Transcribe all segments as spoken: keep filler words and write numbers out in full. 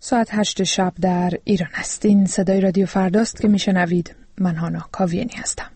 ساعت هشت شب در ایران است. این صدای رادیو فرداست که میشنوید. من هانا کاویانی هستم.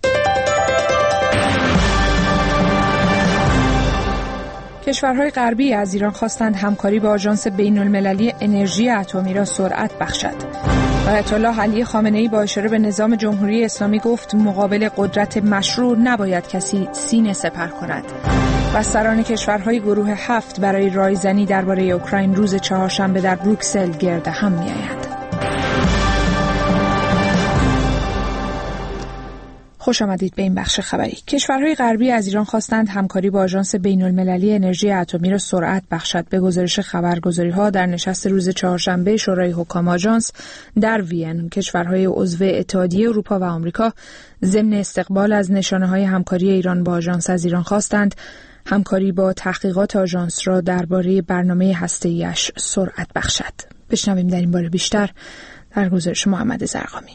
کشورهای غربی از ایران خواستند همکاری با آژانس بین‌المللی انرژی اتمی را سرعت بخشد. آیت الله علی خامنه‌ای با اشاره به نظام جمهوری اسلامی گفت مقابل قدرت مشروع نباید کسی سینه سپر کند. بستران کشورهای گروه هفت برای رایزنی درباره اوکراین روز چهارشنبه در بروکسل گرد هم می‌آیند. خوش آمدید به این بخش خبری. کشورهای غربی از ایران خواستند همکاری با آژانس بین‌المللی انرژی اتمی را سرعت بخشد. به گزارش خبرگزاری‌ها در نشست روز چهارشنبه شورای حکام آژانس در وین، کشورهای عضو اتحادیه اروپا و آمریکا ضمن استقبال از نشانه‌های همکاری ایران با آژانس از ایران خواستند همکاری با تحقیقات آژانس را درباره برنامه هسته‌ای‌اش سرعت بخشد. بشنویم در این باره بیشتر در گزارش محمد زرقامی.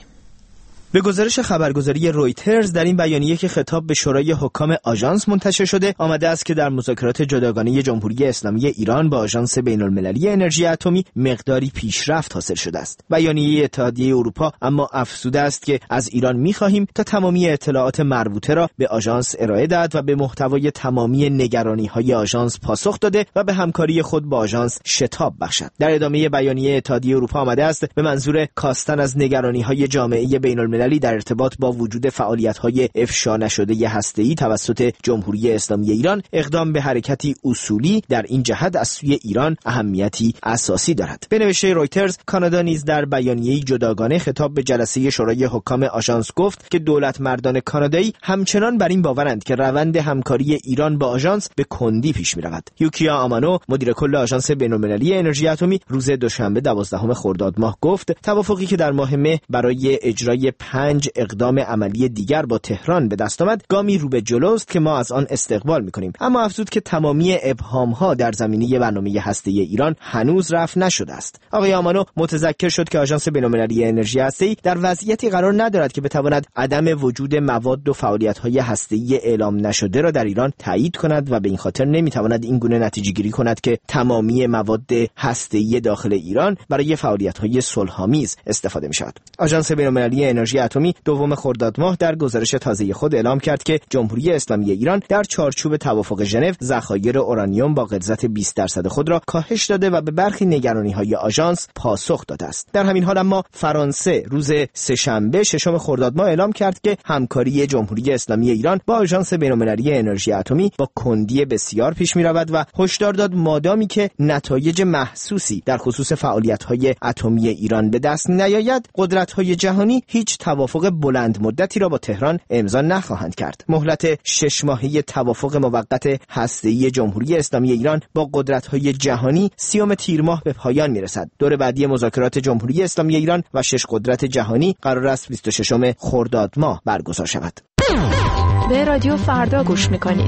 به گزارش خبرگزاری رویترز در این بیانیه که خطاب به شورای حکام آژانس منتشر شده آمده است که در مذاکرات جداگانه جمهوری اسلامی ایران با آژانس بین‌المللی انرژی اتمی مقداری پیشرفت حاصل شده است. بیانیه اتحادیه اروپا اما افزوده است که از ایران می‌خواهیم تا تمامی اطلاعات مربوطه را به آژانس ارائه دهد و به محتوای تمامی نگرانی‌های آژانس پاسخ داده و به همکاری خود با آژانس شتاب بخشد. در ادامه بیانیه اتحادیه اروپا آمده است به منظور کاستن از نگرانی‌های جامعه بین‌المللی در ارتباط با وجود فعالیت‌های افشا نشده هسته‌ای توسط جمهوری اسلامی ایران اقدام به حرکتی اصولی در این جهت از سوی ایران اهمیتی اساسی دارد. به نوشته رویترز، کانادا نیز در بیانیه‌ای جداگانه خطاب به جلسه شورای حکام آژانس گفت که دولت مردان کانادایی همچنان بر این باورند که روند همکاری ایران با آژانس به کندی پیش می‌رود. یوکیا آمانو، مدیر کل آژانس بین‌المللی انرژی اتمی، روز دوشنبه دوازدهم خرداد ماه گفت توافقی که در ماه مه برای اجرای پنج اقدام عملی دیگر با تهران به دست آمد گامی رو به جلوست که ما از آن استقبال می‌کنیم. اما افزود که تمامی ابهام‌ها در زمینه برنامه هسته‌ای ایران هنوز رفع نشده است. آقای آمانو متذکر شد که آژانس بین‌المللی انرژی هسته‌ای در وضعیتی قرار ندارد که بتواند عدم وجود مواد و فعالیت‌های هسته‌ای اعلام نشده را در ایران تایید کند و به این خاطر نمی‌تواند این گونه نتیجه‌گیری کند که تمامی مواد هسته‌ای داخل ایران برای فعالیت‌های صلح‌آمیز استفاده می‌شود. آژانس بین‌المللی انرژی اتمی دوم خرداد ماه در گزارش تازه خود اعلام کرد که جمهوری اسلامی ایران در چارچوب توافق ژنو ذخایر اورانیوم با غلظت بیست درصد خود را کاهش داده و به برخی نگرانی‌های آژانس پاسخ داده است. در همین حال اما فرانسه روز سه‌شنبه ششم خرداد ماه اعلام کرد که همکاری جمهوری اسلامی ایران با آژانس بین‌المللی انرژی اتمی با کندی بسیار پیش می‌رود و هشدار داد مادامی که نتایج محسوسی در خصوص فعالیت‌های اتمی ایران به دست نیاید، قدرت‌های جهانی هیچ توافق بلند مدتی را با تهران امضا نخواهند کرد. مهلت شش ماهه توافق موقت هسته‌ای جمهوری اسلامی ایران با قدرت‌های جهانی سیوم تیر ماه به پایان می‌رسد. دور بعدی مذاکرات جمهوری اسلامی ایران و شش قدرت جهانی قرار است بیست و ششم خرداد ماه برگزار شود. به رادیو فردا گوش می‌کنید.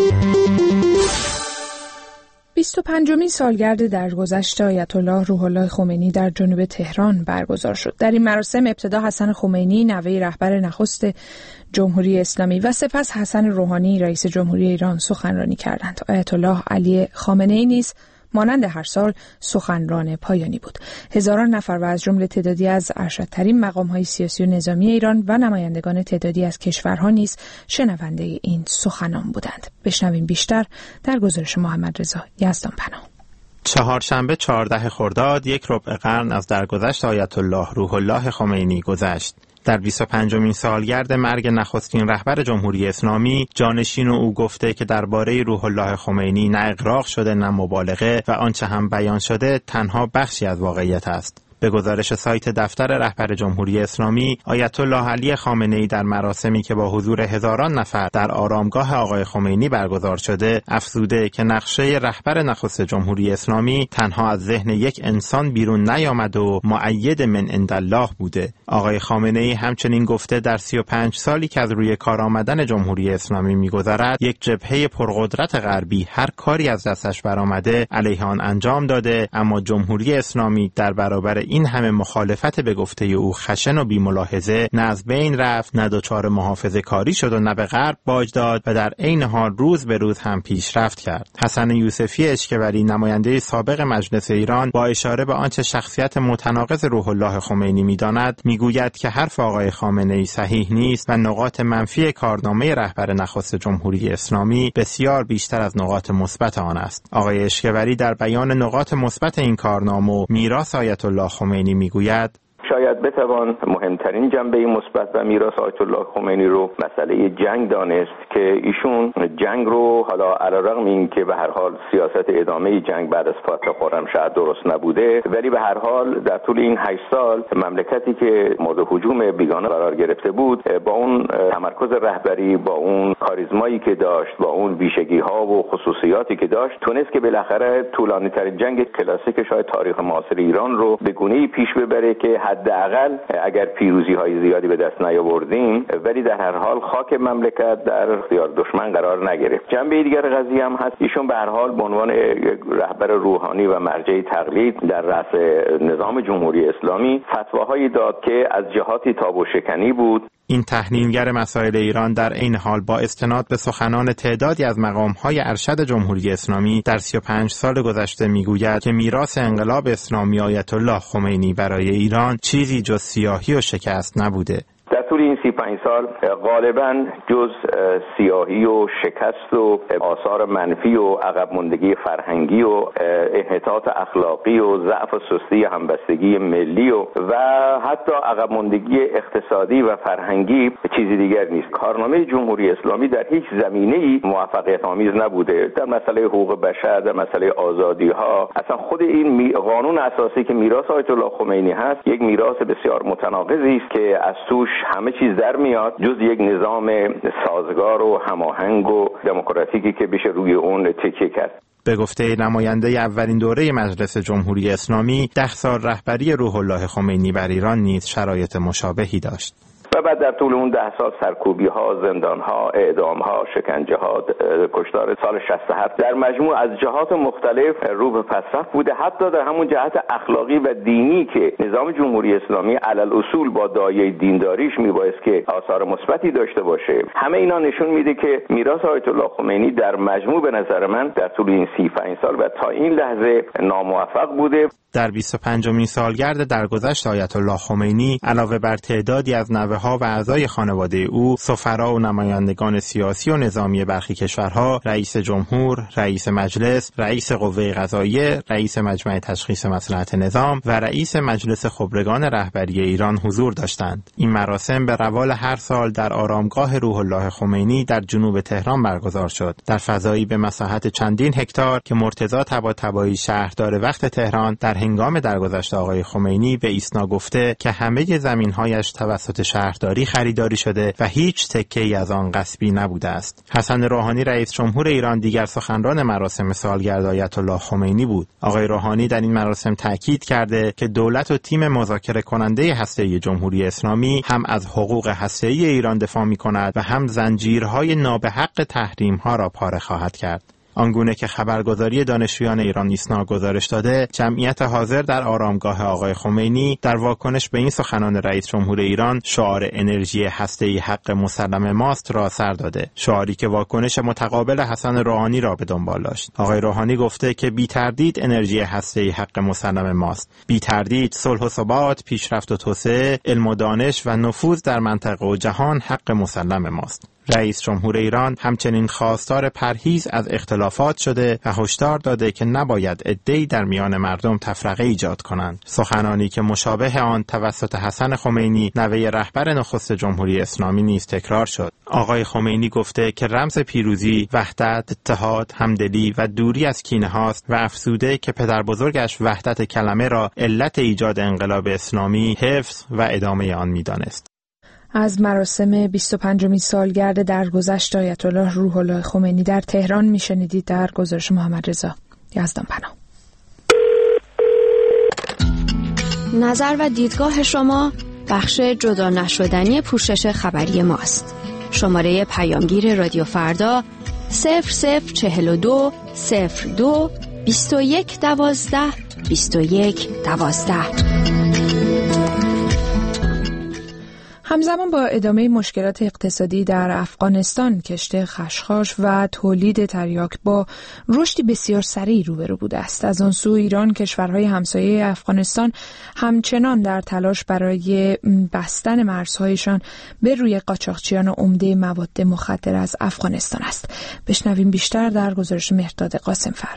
بیست و پنجمین سالگرد درگذشت آیت الله روح الله خمینی در جنوب تهران برگزار شد. در این مراسم ابتدا حسن خمینی نوه رهبر نخست جمهوری اسلامی و سپس حسن روحانی رئیس جمهوری ایران سخنرانی کردند. آیت الله علی خامنه‌ای نیز مانند هر سال سخنران پایانی بود. هزاران نفر و از جمله تعدادی از ارشدترین مقام‌های سیاسی و نظامی ایران و نمایندگان تعدادی از کشورها نیز شنونده این سخنان بودند. بشنویم بیشتر در گزارش محمد رضا یزدان پناه. چهارشنبه چهاردهم خرداد یک ربع قرن از درگذشت آیت الله روح الله خمینی گذشت. در بیست و پنجمین سالگرد مرگ نخستین رهبر جمهوری اسلامی، جانشین او گفته که درباره روح الله خمینی نه اغراق شده نه مبالغه و آنچه هم بیان شده تنها بخشی از واقعیت است. به گزارش سایت دفتر رهبر جمهوری اسلامی، آیت الله علی خامنه‌ای در مراسمی که با حضور هزاران نفر در آرامگاه آقای خمینی برگزار شده، افزوده که نقشه رهبر نخست جمهوری اسلامی تنها از ذهن یک انسان بیرون نیامد و مؤید من عندالله بوده. آقای خامنه‌ای همچنین گفته در سی و پنج سالی که از روی کار آمدن جمهوری اسلامی می‌گذرد، یک جبهه پرقدرت غربی هر کاری از دستش برآمده علیه آن انجام داده، اما جمهوری اسلامی در برابر این همه مخالفت به گفته او خشن و بی‌ملاحظه نه از بین رفت، نه دچار محافظه کاری شد و نه به غرب باج داد و در عین حال روز به روز هم پیشرفت کرد. حسن یوسفی اشکوری، نماینده سابق مجلس ایران، با اشاره به آنچه شخصیت متناقض روح الله خمینی می‌داند، میگوید که حرف آقای خامنه‌ای صحیح نیست و نقاط منفی کارنامه رهبر نخست جمهوری اسلامی بسیار بیشتر از نقاط مثبت آن است. آقای اشکوری در بیان نقاط مثبت این کارنامه و میراث آیت الله خمینی میگوید: شاید بتوان مهمترین جنبه مثبت و میراث آیت الله خمینی رو مسئله جنگ دانست که ایشون جنگ رو، حالا علیرغم این که به هر حال سیاست ادامه جنگ بعد از فاتح خرمشهر درست نبوده، ولی به هر حال در طول این هشت سال مملکتی که مورد هجوم بیگانه قرار گرفته بود، با اون تمرکز رهبری، با اون کاریزمایی که داشت، با اون ویژگی ها و خصوصیاتی که داشت، تونست که بالاخره طولانی ترین جنگ کلاسیک شاید تاریخ معاصر ایران رو به گونه‌ای پیش ببره که حداقل اگر پیروزی های زیادی به دست نیاوردیم ولی در هر حال خاک مملکت در اختیار دشمن قرار نگرفت. جنبه دیگر قضیه هم هست، ایشون به هر حال به عنوان رهبر روحانی و مرجع تقلید در رأس نظام جمهوری اسلامی فتواهایی داد که از جهاتی تاب و شکنی بود. این تحلیلگر مسائل ایران در این حال با استناد به سخنان تعدادی از مقام‌های ارشد جمهوری اسلامی در سی و پنج سال گذشته میگوید که میراث انقلاب اسلامی آیت الله خمینی برای ایران چیزی جز سیاهی و شکست نبوده. در طول این سی و پنج سال غالباً جز سیاهی و شکست و آثار منفی و عقب ماندگی فرهنگی و انحطاط اخلاقی و ضعف و سستی همبستگی ملی و و حتی عقب ماندگی اقتصادی و فرهنگی چیزی دیگر نیست. کارنامه جمهوری اسلامی در هیچ زمینه‌ای موفقیت آمیز نبوده. در مسئله حقوق بشر، در مسئله آزادی‌ها، اصلا خود این قانون اساسی که میراث آیت الله خمینی هست، یک میراث بسیار متناقضی است که از توش همه چیز در میاد جز یک نظام سازگار و هماهنگ و دموکراتیکی که بشه روی اون تکیه کرد. به گفته نماینده اولین دوره مجلس جمهوری اسلامی، ده سال رهبری روح الله خمینی بر ایران نیز شرایط مشابهی داشت. و بعد در طول اون ده سال سرکوبی ها، زندان ها، اعدام ها، شکنجه ها، کشتار سال شصت و هفت در مجموع از جهات مختلف رو به پسرفت بوده. حتی در همون جهت اخلاقی و دینی که نظام جمهوری اسلامی علل اصول با دایه دینداریش میبایست که آثار مثبتی داشته باشه، همه اینا نشون میده که میراث آیت الله خمینی در مجموع به نظر من در طول این سی و پنج سال و تا این لحظه ناموفق بوده. در بیست و پنجمین سالگرد درگذشت آیت الله خمینی، علاوه بر تعدادی از نوه‌ها و اعضای خانواده او، سفرا و نمایندگان سیاسی و نظامی برخی کشورها، رئیس جمهور، رئیس مجلس، رئیس قوه قضاییه، رئیس مجمع تشخیص مصلحت نظام و رئیس مجلس خبرگان رهبری ایران حضور داشتند. این مراسم به روال هر سال در آرامگاه روح الله خمینی در جنوب تهران برگزار شد، در فضایی به مساحت چندین هکتار که مرتضی طباطبایی شهردار وقت تهران در هنگام درگذشت آقای خمینی به ایسنا گفته که همه زمین‌هایش توسط شهرداری خریداری شده و هیچ تکه‌ای از آن غصبی نبوده است. حسن روحانی رئیس جمهور ایران دیگر سخنران مراسم سالگرد آیت الله خمینی بود. آقای روحانی در این مراسم تاکید کرده که دولت و تیم مذاکره کننده هسته‌ای جمهوری اسلامی هم از حقوق هسته‌ای ایران دفاع می‌کند و هم زنجیرهای نابحق تحریم‌ها را پاره خواهد کرد. آنگونه که خبرگزاری دانشجویان ایران ایسنا گزارش داده، جمعیت حاضر در آرامگاه آقای خمینی در واکنش به این سخنان رئیس جمهور ایران شعار انرژی هسته‌ای حق مسلم ماست را سر داده، شعاری که واکنش متقابل حسن روحانی را به دنبال داشت. آقای روحانی گفته که بی تردید انرژی هسته‌ای حق مسلم ماست، بی تردید صلح و ثبات، پیشرفت و توسعه، علم و دانش و نفوذ در منطقه و جهان حق مسلم ماست. رئیس جمهور ایران همچنین خواستار پرهیز از اختلافات شده و هشدار داده که نباید عده‌ای در میان مردم تفرقه ایجاد کنند. سخنانی که مشابه آن توسط حسن خمینی نوه رهبر نخست جمهوری اسلامی نیز تکرار شد. آقای خمینی گفته که رمز پیروزی وحدت، اتحاد، همدلی و دوری از کینه هاست و افزوده که پدر بزرگش وحدت کلمه را علت ایجاد انقلاب اسلامی، حفظ و ادامه آن می‌دانست. از مراسم بیست و پنجمین سالگرد درگذشت آیت الله روح الله خمینی در تهران میشنیدید در گزارش محمد رضا یزدان پناه. نظر و دیدگاه شما بخش جدا نشدنی پوشش خبری ماست. شماره پیامگیر رادیو فردا صفر صفر چهل و دو صفر دو بیست و یک دوازده بیست و یک دوازده. همزمان با ادامه مشکلات اقتصادی در افغانستان، کشت خشخاش و تولید تریاک با رشدی بسیار سریع روبرو بوده است. از آن سو ایران، کشورهای همسایه افغانستان همچنان در تلاش برای بستن مرزهایشان به روی قاچاقچیان عمده مواد مخدر از افغانستان است. بشنویم بیشتر در گزارش مهرداد قاسمفر.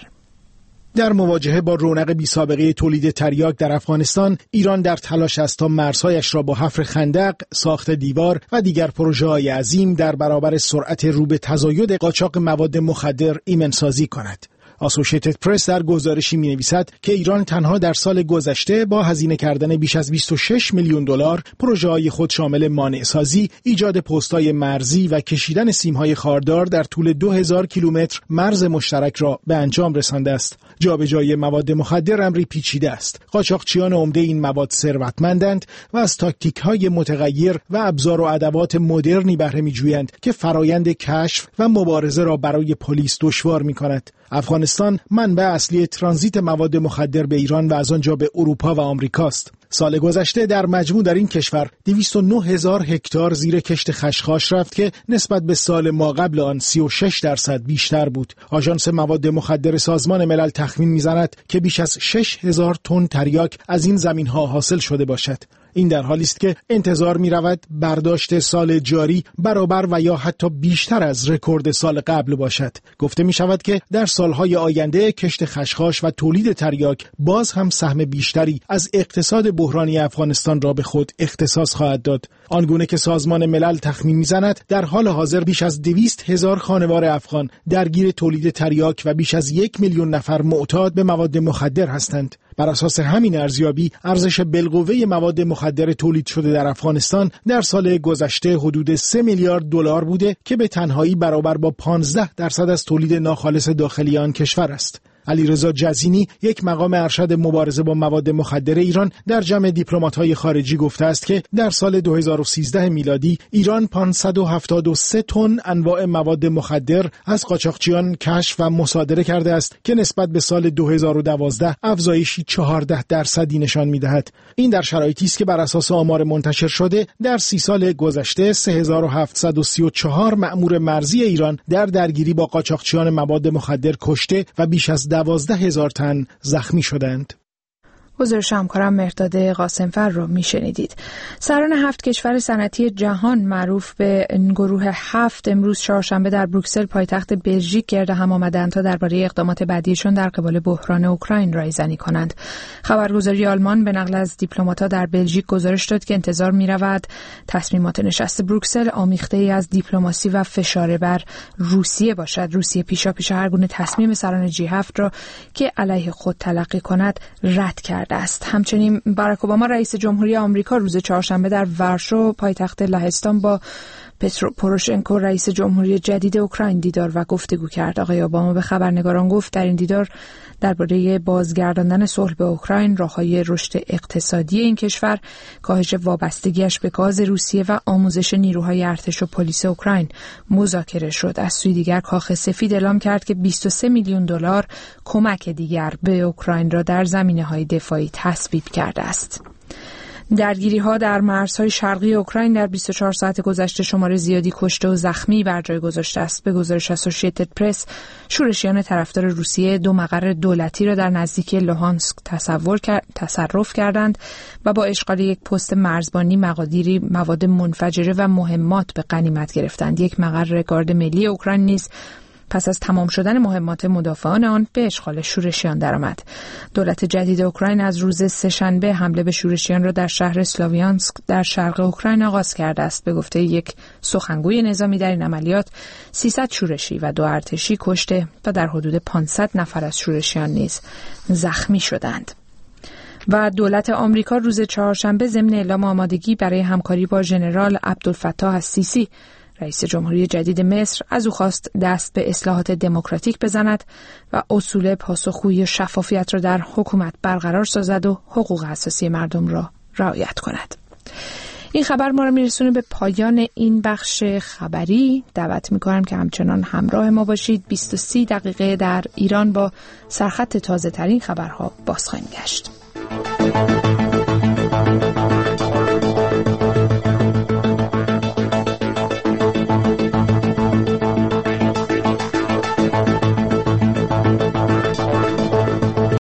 در مواجهه با رونق بی‌سابقه تولید تریاک در افغانستان، ایران در تلاش است تا مرزهایش را با حفر خندق، ساخت دیوار و دیگر پروژه‌های عظیم در برابر سرعت رو به تزاید قاچاق مواد مخدر ایمن‌سازی کند. آسوشیتد پرس در گزارشی می‌نویسد که ایران تنها در سال گذشته با هزینه کردن بیش از بیست و شش میلیون دلار پروژه‌های خود شامل مانع‌سازی، ایجاد پست‌های مرزی و کشیدن سیم‌های خاردار در طول دو هزار کیلومتر مرز مشترک را به انجام رسانده است. جابجایی مواد مخدر امری پیچیده است. قاچاقچیان عمده این مواد ثروتمندند و از تاکتیک‌های متغیر و ابزار و ادوات مدرنی بهره می‌جویند که فرایند کشف و مبارزه را برای پلیس دشوار می‌کند. افغانستان منبع اصلی ترانزیت مواد مخدر به ایران و از آنجا به اروپا و آمریکاست. سال گذشته در مجموع در این کشور دویست و نه هزار هکتار زیر کشت خشخاش رفت که نسبت به سال ما قبل آن سی و شش درصد بیشتر بود. آژانس مواد مخدر سازمان ملل تخمین می‌زند که بیش از شش هزار تن تریاک از این زمین‌ها حاصل شده باشد. این در حالی است که انتظار می رود برداشت سال جاری برابر و یا حتی بیشتر از رکورد سال قبل باشد. گفته می شود که در سالهای آینده کشت خشخاش و تولید تریاک باز هم سهم بیشتری از اقتصاد بحرانی افغانستان را به خود اختصاص خواهد داد. آنگونه که سازمان ملل تخمین می زند در حال حاضر بیش از دویست هزار خانوار افغان درگیر تولید تریاک و بیش از یک میلیون نفر معتاد به مواد مخدر هستند. بر اساس همین ارزیابی، ارزش بالقوه مواد مخدر تولید شده در افغانستان در سال گذشته حدود سه میلیارد دلار بوده که به تنهایی برابر با پانزده درصد از تولید ناخالص داخلی آن کشور است. علیرضا جزینی، یک مقام ارشد مبارزه با مواد مخدر ایران، در جمع دیپلمات‌های خارجی گفته است که در سال دو هزار و سیزده میلادی ایران پانصد و هفتاد و سه تن انواع مواد مخدر از قاچاقچیان کشف و مصادره کرده است که نسبت به سال دو هزار و دوازده افزایشی چهارده درصدی نشان می‌دهد. این در شرایطی است که بر اساس آمار منتشر شده در سی سال گذشته سه هزار و هفتصد و سی و چهار مأمور مرزی ایران در درگیری با قاچاقچیان مواد مخدر کشته و بیش از دوازده هزار تن زخمی شدند. گزارش همکارم مهرداد قاسمفر رو میشنیدید. سران هفت کشور صنعتی جهان معروف به گروه هفت امروز چهارشنبه در بروکسل پایتخت بلژیک گرد هم آمدند تا درباره اقدامات بعدیشان در قبال بحران اوکراین رایزنی کنند. خبرگزاری آلمان به نقل از دیپلمات‌ها در بلژیک گزارش داد که انتظار می‌رود تصمیمات نشست بروکسل آمیخته‌ای از دیپلماسی و فشار بر روسیه باشد. روسیه پیشاپیش هر گونه تصمیم سران جی هفت را که علیه خود تلقی کند رد کرد است. همچنین باراک اوباما رئیس جمهوری آمریکا روز چهارشنبه در ورشو پایتخت لهستان با پترو پوروشنکو رئیس جمهوری جدید اوکراین دیدار و گفتگو کرد. آقای اوباما به خبرنگاران گفت در این دیدار درباره بازگرداندن صلح به اوکراین، راههای رشد اقتصادی این کشور، کاهش وابستگیش به گاز روسیه و آموزش نیروهای ارتش و پلیس اوکراین مذاکره شد. از سوی دیگر کاخ سفید اعلام کرد که بیست و سه میلیون دلار کمک دیگر به اوکراین را در زمینه‌های دفاعی تصویب کرده است. درگیری‌ها در مرزهای شرقی اوکراین در بیست و چهار ساعت گذشته شمار زیادی کشته و زخمی بر جای گذاشته است. به گزارش اسوسییتد پرس، شورشیان طرفدار روسیه دو مقر دولتی را در نزدیکی لوهانسک تصور کرد، تصرف کردند و با اشغال یک پست مرزبانی مقادیری مواد منفجره و مهمات به غنیمت گرفتند. یک مقر گارد ملی اوکراین نیز پس از تمام شدن مهمات مدافعان آن به اشغال شورشیان درآمد. دولت جدید اوکراین از روز سه‌شنبه حمله به شورشیان را در شهر اسلاویانسک در شرق اوکراین آغاز کرده است. به گفته یک سخنگوی نظامی در این عملیات سیصد شورشی و دو ارتشی کشته و در حدود پانصد نفر از شورشیان نیز زخمی شدند. و دولت آمریکا روز چهارشنبه ضمن اعلام آمادگی برای همکاری با ژنرال عبدالفتاح السیسی رئیس جمهوری جدید مصر از او خواست دست به اصلاحات دموکراتیک بزند و اصول پاسخگویی و شفافیت را در حکومت برقرار سازد و حقوق اساسی مردم را رعایت کند. این خبر ما را میرسونه به پایان این بخش خبری. دعوت میکنم که همچنان همراه ما باشید. بیست و سه دقیقه در ایران با سرخط تازه ترین خبرها باز خواهیم گشت.